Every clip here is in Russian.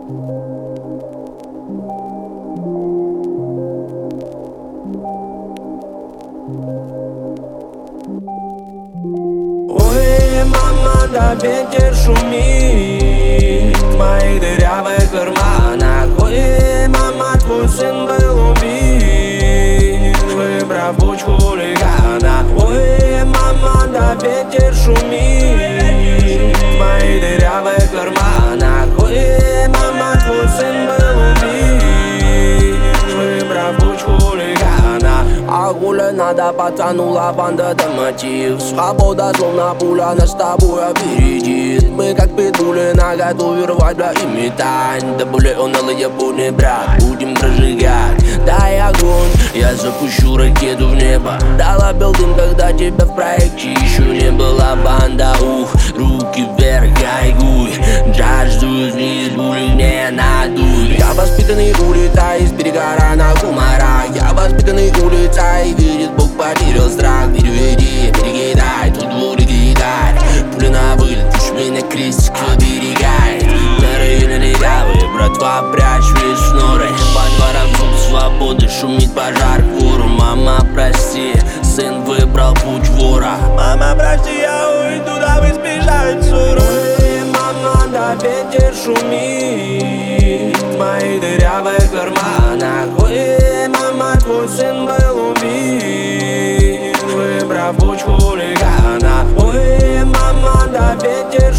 Ой, мама, да ветер шумит в моих дырявых карманах. Ой, мама, твой сын был убит, выбрав путь хулигана. Ой, мама, да ветер шумит в моих дырявых карманах. Ой, мама, твой сын был убит, выбрав путь хулигана. А гулянада потонула, банда до мотив. Свобода словно пуля, нас с тобой опередит. Мы как питбули наготове рвать, бля, и метать. До боли унылые будни, брат, будем прожигать. Дай огонь, я запущу ракету в небо. Дала бел дым, когда тебя в проекте еще не была банда. Ух, руки вверх, гайгуй. Жажду вниз, були не надуй. Я воспитанный улитай из берега рана кумара. Я воспитанный улитай, видит Бог, потерял страх. Переведи, перекидай, тут буду кидай. Пуля на вылет, пусть меня крестик оберегает. На районе легавые, братва, прячь весь шнуры. По дворам звук свободы, шумит пожар вору. Мама, прости, сын выбрал путь вора. Мама, прости, я уйду, дабы избежать ссоры. Ой, мама, да ветер шумит в моих дырявых карманах. Ой, мама, твой сын был убит, выбрав путь хулигана. Ой, мама, да ветер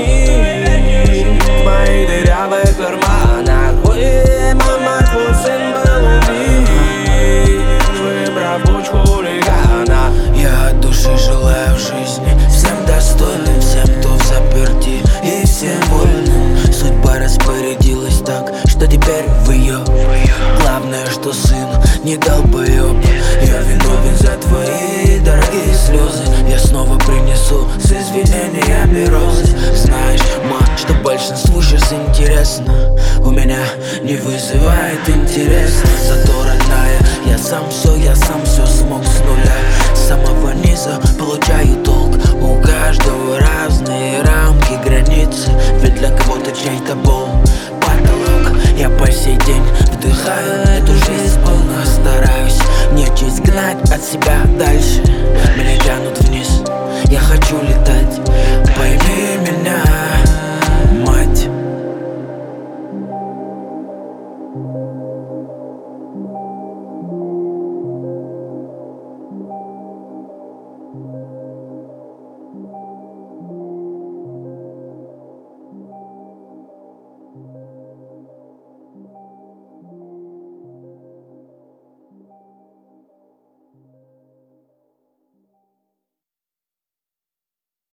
шумит в моих дырявых карманах. Ой, мама, твой сын был убит, выбрав путь хулигана. Я от души желаю в жизни всем достойным, всем, кто в заперти, и всем вольным. Судьба распорядилась так, что теперь в ее. Главное, что сын не долбоеб. Я виновен за твои дорогие слезы. Я снова принесу с извинениями розы. Знаешь, ма, что большинству сейчас интересно, у меня не вызывает интерес. Зато, родная, я сам все смог с нуля. С самого низа получаю толк. У каждого разные рамки, границы. Ведь для кого-то чей-то